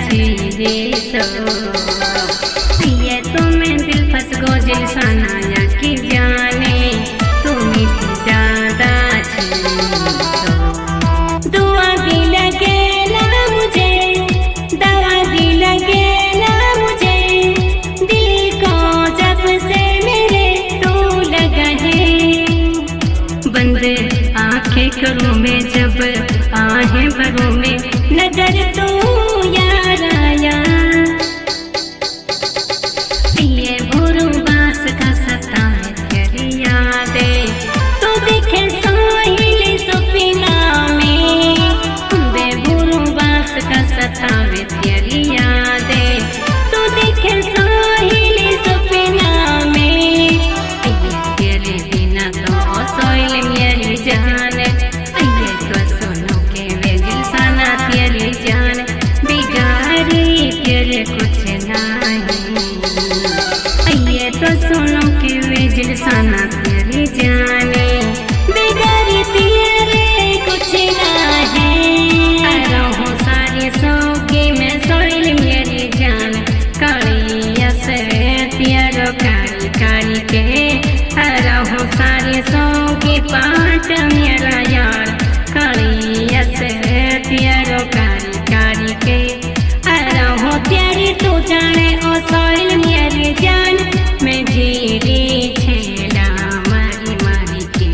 चीरे सो ये तुम्हें दिल फंस गो जिलसाना या की जाने तुम्हें ज्यादा दुआ भी लगे ना मुझे, दवा भी लगे ना मुझे, दिल को जब से मेरे तू लगा है। बंद आंखें करूँ मैं जब आहें भरूँ मैं, नजर तू यार आया। ये भोरू बास का सताए तेरी यादें, तू दिखे सोहिली सपना में। बेभोरू बास का सताए तेरी यादें, तू दिखे सोहिली सपना में। तेरे बिना तो सोइल मेरी जान, तो सुनो के वे जिलसाना तेरी जान, बिगाड़ी तेरे कुछ नहीं। तो सुनो के वे जिलसाना तेरी जाने, बिगाड़ी तेरे कुछ नहीं। रहूं सारी सौगी में सोइल मेरी जान, कालिया से प्यारो कारी कारी के। रहूं सारी सौगी पाट मेरा यार, कालिया से प्यारो कारी कारी के। रहूं तेरी तू जाने ओ सोइल मेरी जान, मैं जीरी छेला मारी मारी के।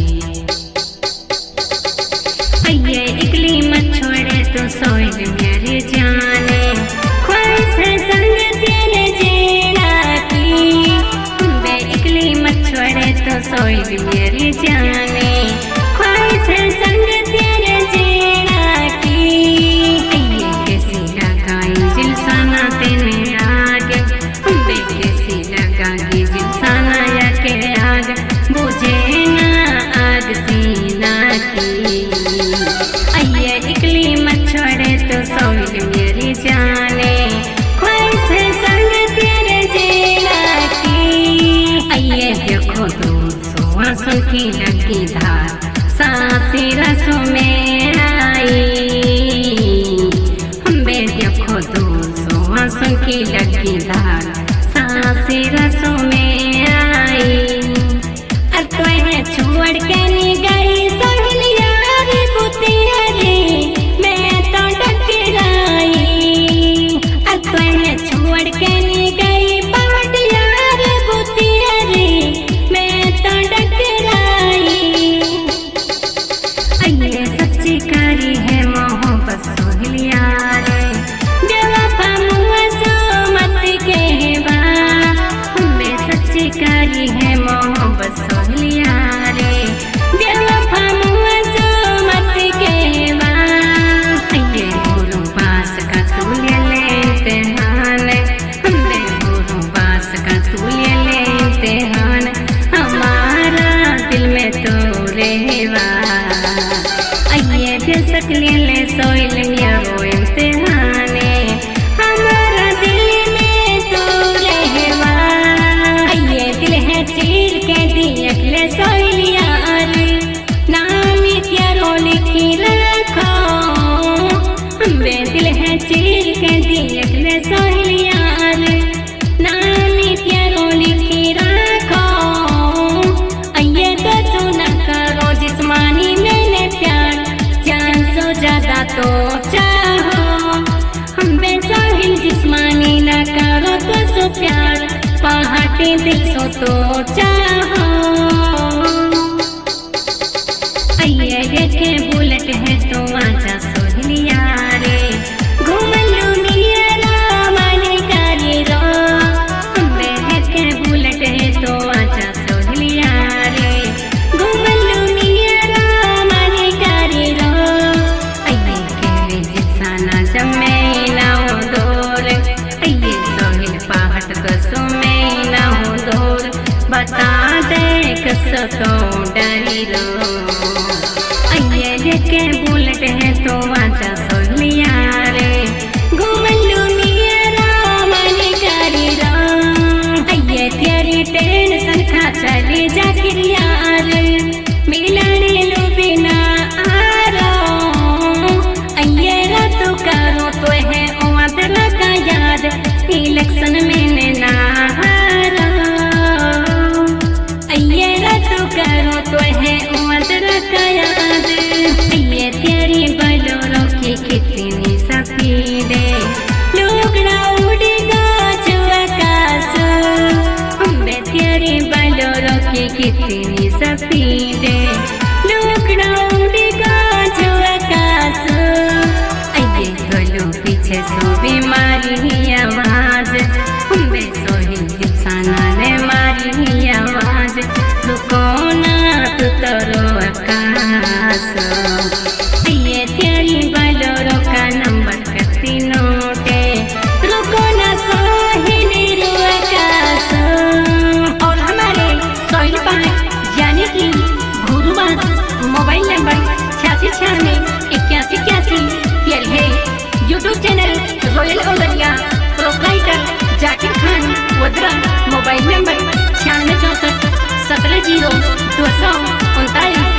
ये इकली मत छोड़े तो सोइल मेरी जाने, ख्वाहिश है संग तेरे जीना की। बे इकली मत छोड़े तो सोइल मेरी जाने, ख्वाहिश है संग तेरे जीना की। ये कैसी लगाई जिलसाना तेने आग, बे कैसी लगाई जिलसाना या के आग, बुझे ना आग सीना की। ये इकली मत छोड़े तो सोइल मेरी जाने, ख्वाहिश है संग तेरे जीना की। ये देखो तो आंसू की लगी धार, सांसी रसों में आई। बे देखो तो आंसू की लगी धार, सांसी रसों में आई। तुम्हें छोड़ के नहीं गई सोहिल यारी बुतियारी, मैं तो डकराई। तुम्हें छोड़ के नहीं गई बाट यारी बुतियारी, मैं तो डकराई। ये सच्ची कारी है मोहब्बत सोहिल यारे, बेवफा मुआ सो मत कहवा। मैं सच्ची कारी है मोहब्बत सोहिल यारे, बेवफा मुआ सो मत कहवा। ये भोरू बास का तू ले ले इम्तिहान, बेभोरू बास का तू ले ले इम्तिहान, हमारा दिल में तो रहवा। ये बेशक ले ले सोइल मेरो इम्तिहाने, हमारा दिल में तो रहवा। ये दिल है चीर के देख ले सोइल यार, नाम तेरो लिखी रखो। बे दिल है चीर के देख ले सोइल यार, नाम तेरो लिखी रखो। ये तो सुना करो जिस्मानी मैंने प्यार, जान सो ज्यादा तो चाहो। बे सोहिल जिस्मानी न करो तो सो प्यार, पहाटी दिल सो तो चाहो। ये के बुलेट है तो आजा सोहिल यारे, घूमलू मेरा मन करी रो। बे के बुलेट है तो आजा सोहिल यारे, घूमलू मेरा मन करी रो। के जिलसाना जब मैं ना हो दूर, सोहिल पहाड़ कसो मैं ना हो दूर, बता दे कसो तो डरी रो। के बुलेट है तो आजा सोहिल यारे, घूमलू मेरा मन करी रो। तेरी टेंशन खा चली जा यार, मिलन लू बिना आ रो। तो करो तो है पीडे लुगड़ा उड़ेगा जो आकाश तेरे बलोरो की कितनी सफीदे लुगड़ा उड़ेगा जो आकाश आइए बोलो पीछे सो बीमारी आवाज सोही दिसाना ने मारी आवाज रुको ना तू तरो आकाश ये तेरी बलोरो का नंबर कती नोटे रुको ना सोहिनी रो आकाश। और हमारे सोहिल पाठ यानी कि गुरुवास मोबाइल नंबर 86968181 तेल है। YouTube channel royal Olaria proprietor Zakir Khan Vadra. Mobile number 9664170239।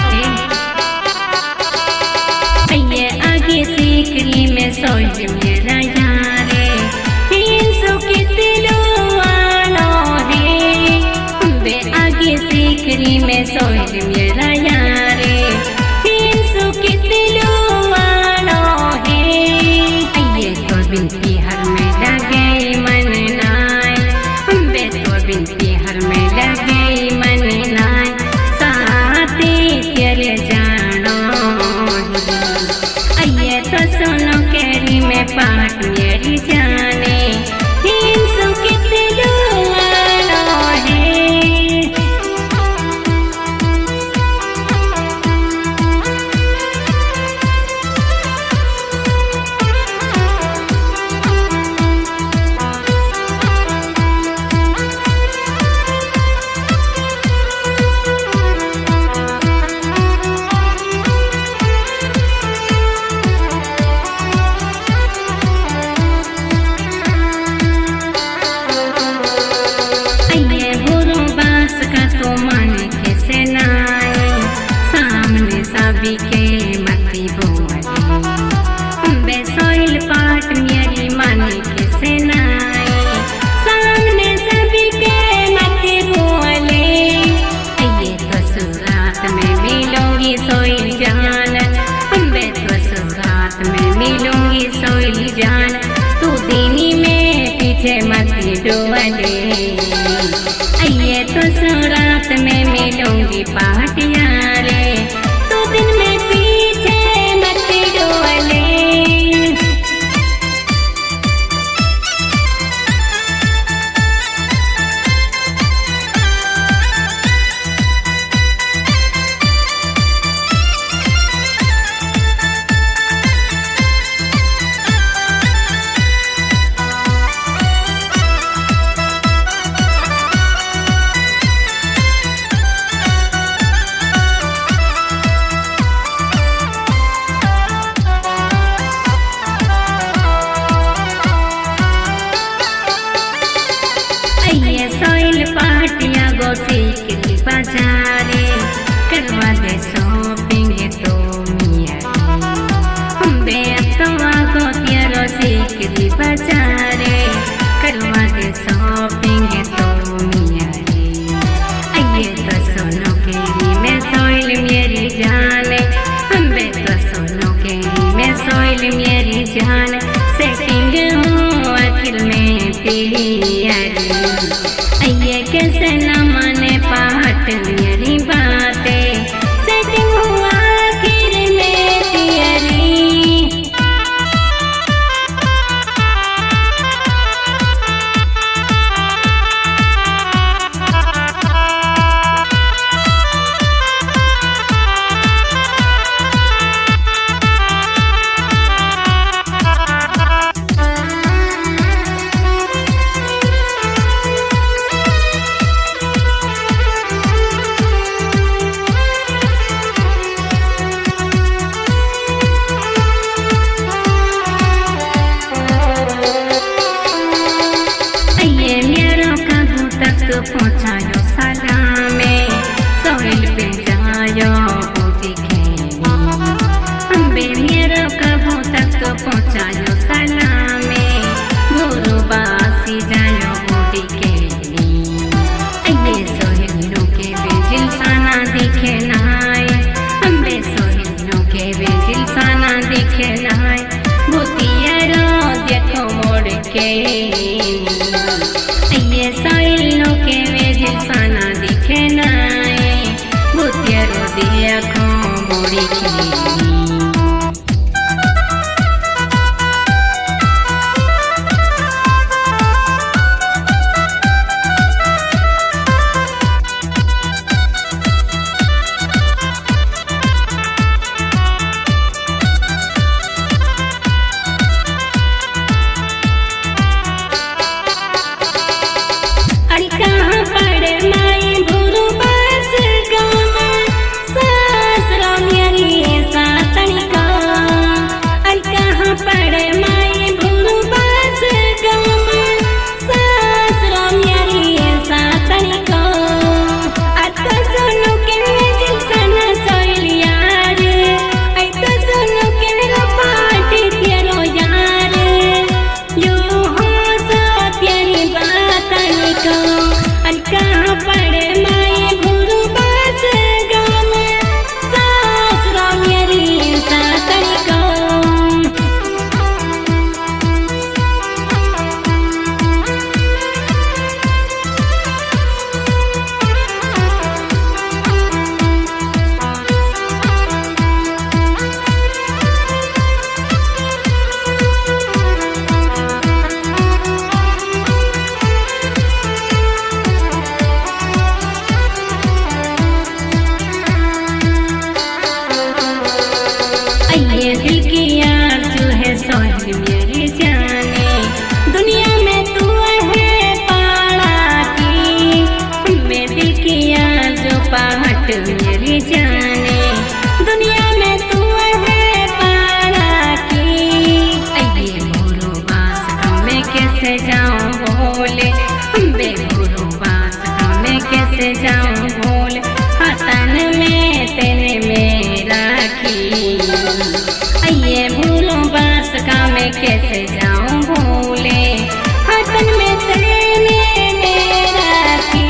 Okay आगे सीकरी में सोच मेरा यारे 300 के दिलो आनो है बे आगे सीकरी में सोच मेरा यारे 300 के दिलो आनो है ये तो बिनती हर में लगे मन नाय बे तो बिनती हर में लगे मन नाय साथे तेरे जानो आइए तो सुनो कैरी में पाठ मेरी जाने 300 के दिलो आनो है। के मती बोले बे सोइल पाठ मेरी माने के सेनाई सामने सभी के मती बोले ये तो सुरात में मिलूंगी सोइल जान बे तो सुरात में मिलूंगी सोइल जान तू दीनी में पीछे मती डोले ये तो सुरात में मिलूंगी पाठ यारे दिन में पीछे मत डोले। सोइल पाटिया गो सीकरी बाजारे करवा दे शॉपिंग तो मियारी बे अतवा गो तेरो सीकरी बाजारे करवा दे शॉपिंग तो मियारी आइए तो सोनो केरी में सोइल मेरी जान बे तो सोनो केरी में सोइल मेरी जान सेटिंग हूँ आखिर में प्यारी ये कैसे न माने पाठ मेरी बातें सेटिंग हुआ आखिर में तेरी। के ये साइलों के वे जिसाना दिखे नाए भूतियरो दिया खो मोड़ी की मेरी जाने दुनिया में तू है पाड़ा की मैं दिल की यार जो पहाट मेरी जाने दुनिया में तू है पाड़ा की ये मोरो बास मैं कैसे जाऊं बोले बेगुरु बास मैं कैसे जाऊं बोले हतन में तेने में राखी ये भूलों बास का मैं कैसे जाऊं भूले हतन में तेने में राखी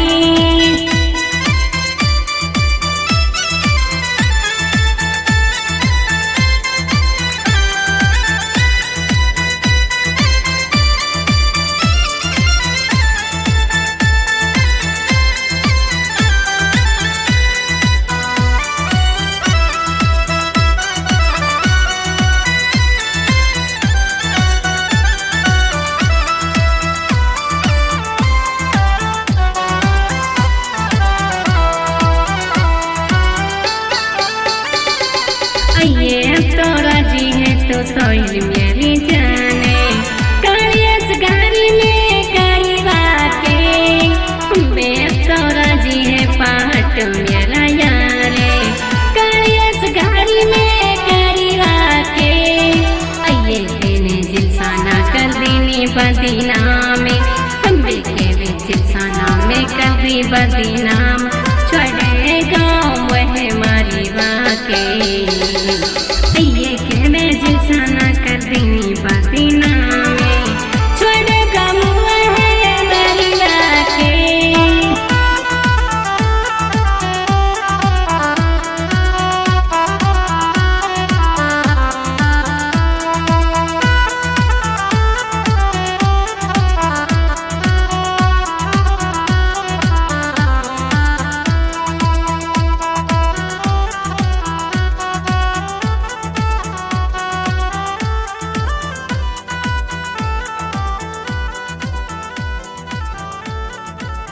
ये तो राजी है तो सोइल मेरी जाने कालियस गारी में करीबा के मैं तो राजी है पाट मेरा यारे कालियस गारी में करीबा के ये देने जिलसाना कर देने बदीना में हमें के जिलसाना में कर दी बदीना